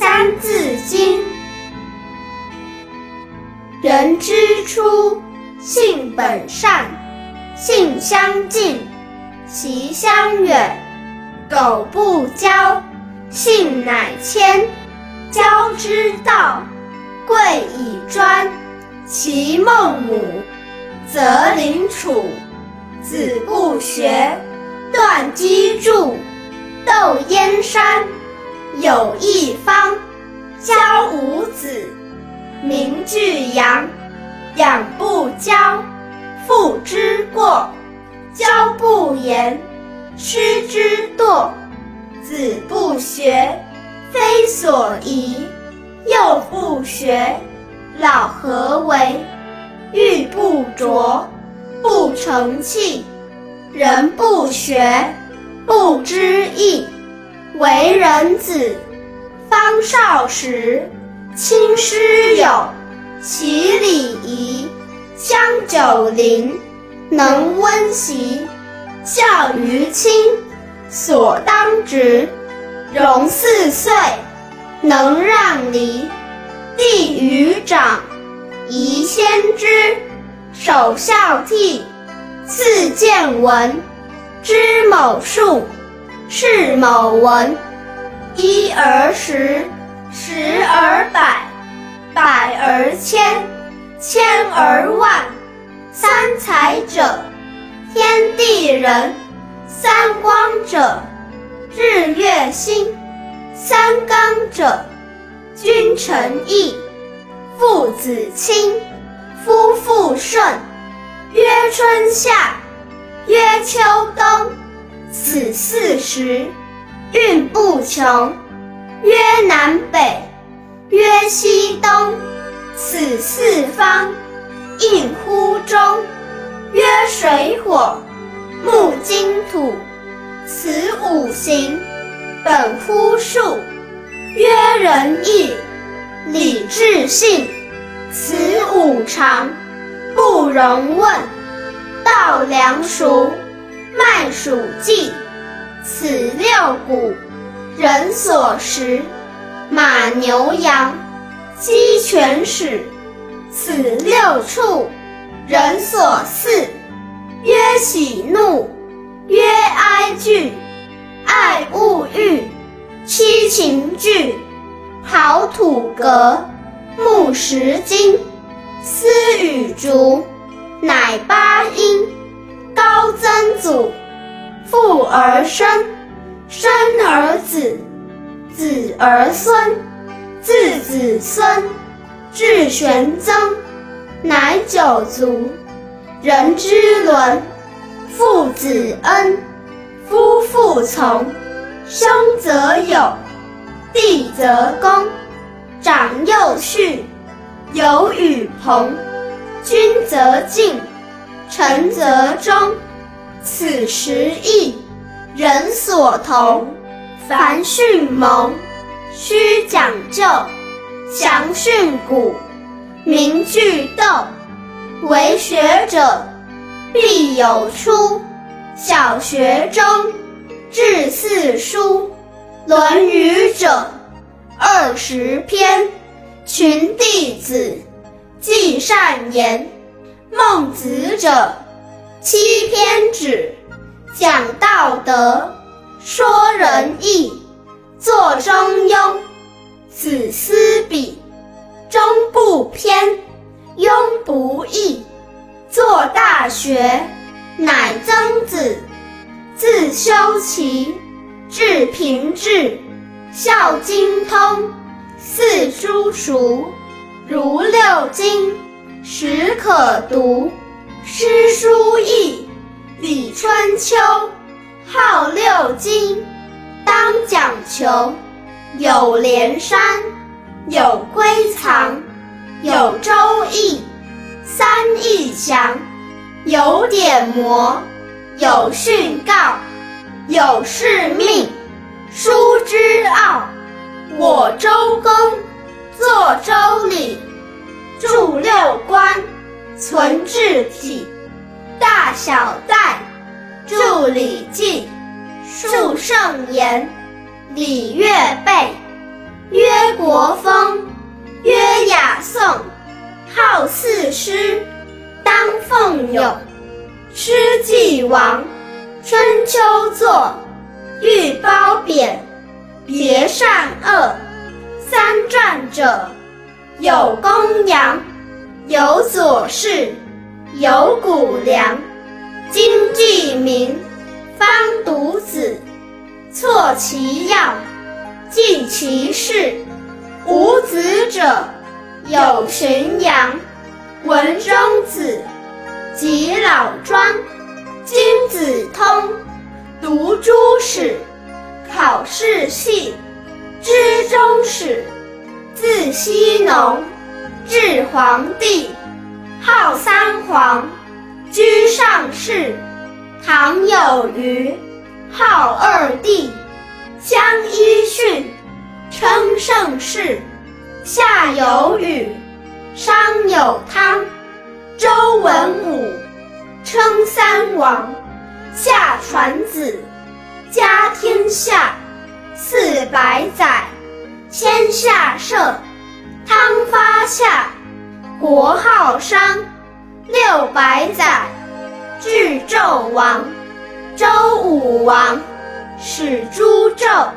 三字经。人之初，性本善，性相近，习相远。苟不教，性乃迁。教之道，贵以专。其孟母，择邻处。子不学，断机杼。窦燕山，有一方。教五子，名俱扬。养不教，父之过。教不严，师之惰。子不学，非所宜。幼不学，老何为？玉不琢，不成器。人不学，不知义。为人子，方少时。亲师友，其礼仪。将九龄，能温席。孝于亲，所当执。融4岁，能让梨。弟于长，宜先知。首孝悌，次见闻。知某数，是某文。一而十，十而百，百而千，千而万。三才者，天地人。三光者，日月星。三纲者，君臣义。父子亲，夫妇顺。曰春夏，曰秋冬。此4时，运不穷。曰南北，曰西东。此4方，应乎中。曰水火，木金土。此5行，本乎数。曰仁义，礼智信。此5常，不容问。稻粱菽，麦黍稷。此6谷，人所食。马牛羊，鸡犬豕。此6畜，人所饲。曰喜怒，曰哀惧。爱恶欲，七情具。刨土革，木石金。丝与竹，乃八音。高曾祖，父而生。生而子，子而孙。自子孙，至玄曾，乃九族。人之伦，父子恩。夫妇从，兄则友，弟则恭。长幼序，友与朋。君则敬，臣则忠。此10义，人所同。凡训蒙，须讲究。详训诂，明句读。为学者，必有初。小学中，至4书。论语者，20篇。群弟子，记善言。孟子者，7篇止。讲道德，说仁义，作中庸。子思笔，中不偏，庸不溢。作大学，乃曾子。自修齐，至平治。孝经通，四书熟。如六经，始可读。诗书易，礼春秋。号六经，当讲求。有连山，有归藏，有周易。三易详，有典谟，有训告，有誓命。书之奥，我周公。作周礼，著六官，存治体。大小戴，著礼记。述圣言，礼乐备。曰国风，曰雅颂，号四诗，当奉咏。诗既亡，春秋作，欲褒贬，别善恶。三传者，有公羊，有左氏，有谷梁。今既明，方读子，错其要，记其事。无子者，有荀扬、文中子及老庄。今子通，读诸史，考世系，知中史。自羲农，至黄帝，号三皇，居上世。唐有虞，号二帝，相揖逊，称盛世。夏有禹，商有汤，周文武，称三王。夏传子，家天下，400载，天下社。汤发夏，国号商，600载，至纣王。周武王，始诛纣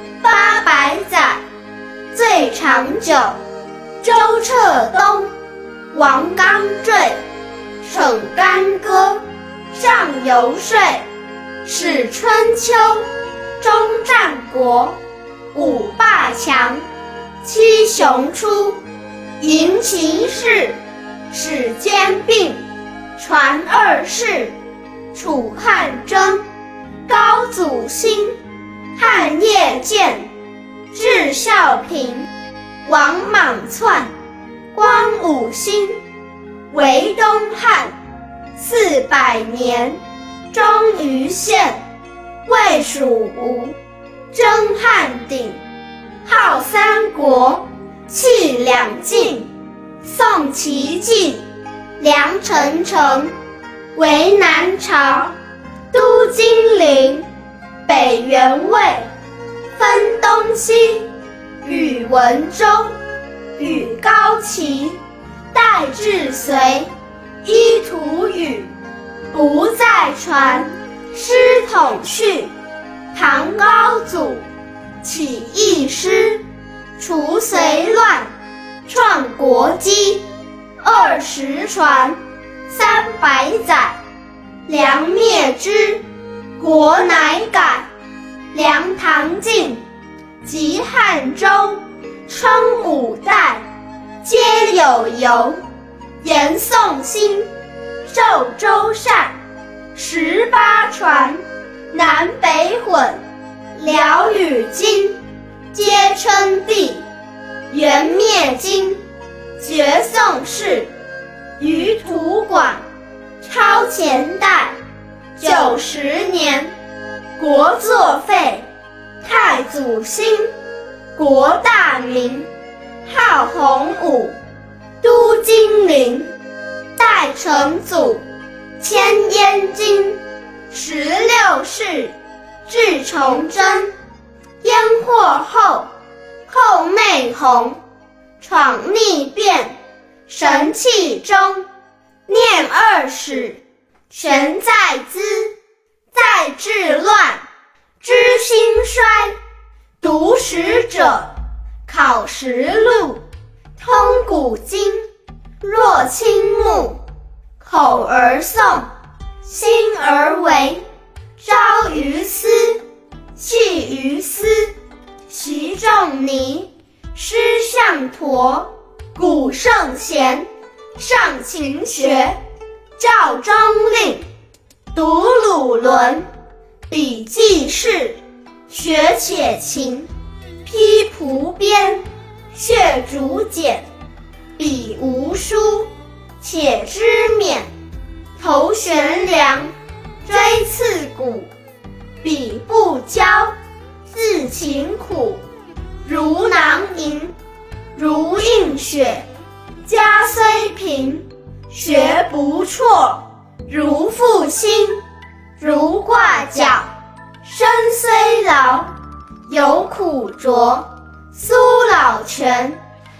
，800载，最长久。周彻东，王纲坠，省干戈，上游说，始春秋，终战国。5霸强，7雄出，迎其事，始兼并，传2世。楚汉争，高祖兴，汉业建，至孝平。王莽篡，光武兴，为东汉。400年，终于县，魏蜀吴，征汉鼎，号三国，弃两晋。宋齐晋，梁陈城，为南朝。都金陵，北元魏，分东西。宇文周，与高齐，代至隋。依图语，不再传，师统序。唐高祖，起义师，除隋乱，创国基。20传，300载，梁灭之，国乃改。梁唐晋，及汉周，称5代，皆有由。延宋兴，受周禅。18传，南北混，辽与金，皆称帝。元灭金，绝宋氏，于土广，超前代。90年，国作废，太祖兴，国大明，号洪武。都金陵，代成祖，迁燕京。16世，至崇祯。燕祸后，后妹弘，闯逆变，神器中。念2史，权在兹，在治乱，知兴衰。读史者，考实录，通古今，若倾慕。口而诵，心而为，朝于斯，夕于斯。习仲尼，师向陀，古圣贤，上勤学。赵中令，读鲁伦，笔记事，学且勤。批蒲编，血竹简，笔无书，且知勉。头悬梁，锥刺股，笔不交，字勤苦。如囊萤，如映雪，家虽贫，学不辍。如负薪，如挂角，身虽劳，有苦卓。 苏老泉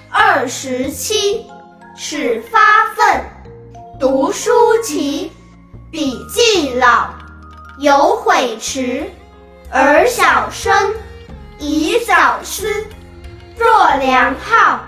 27，始发愤，读书齐，笔记老，有悔迟，而小生，宜早思。若良号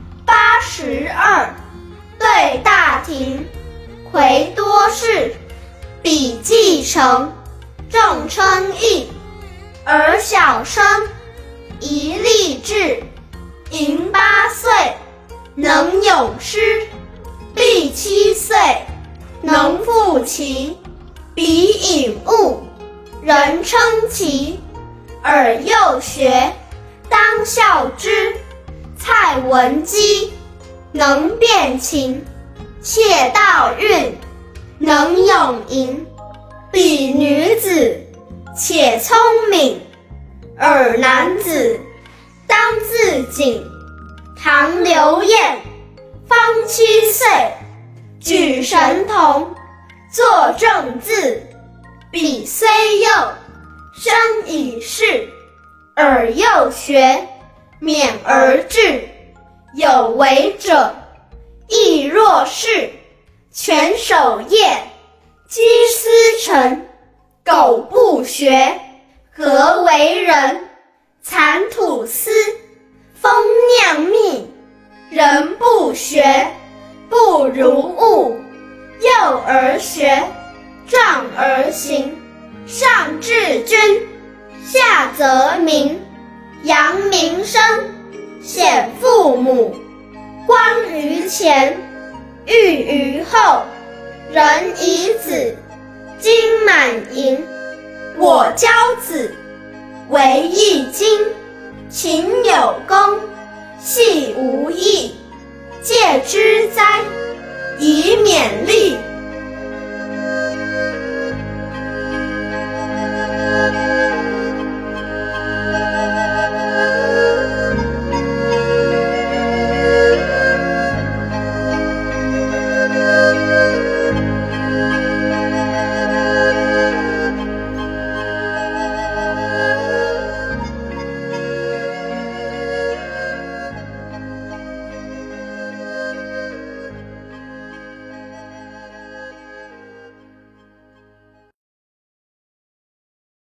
82，对大廷，魁多士，笔记成，众称义，而小生，宜立志，盈8岁，能咏诗，历7岁，能赋棋，笔引物，人称奇，尔幼学，当效之。蔡文姬，能辨琴，窃盗韵，能咏吟，比女子，且聪明，尔男子，当自警。唐刘晏，方7岁，举神童，作正字，笔虽幼，生以事，尔幼学，勉而志，有为者，亦若是，全守业，积思成，苟不学，何为人？蚕吐丝，蜂酿蜜，人不学，不如物。幼而学，壮而行，上治军，下则民，扬名声，显父母，光于前，裕于后，人以子，金满盈。我教子，为易经，勤有功，细无益，戒之哉，以勉励。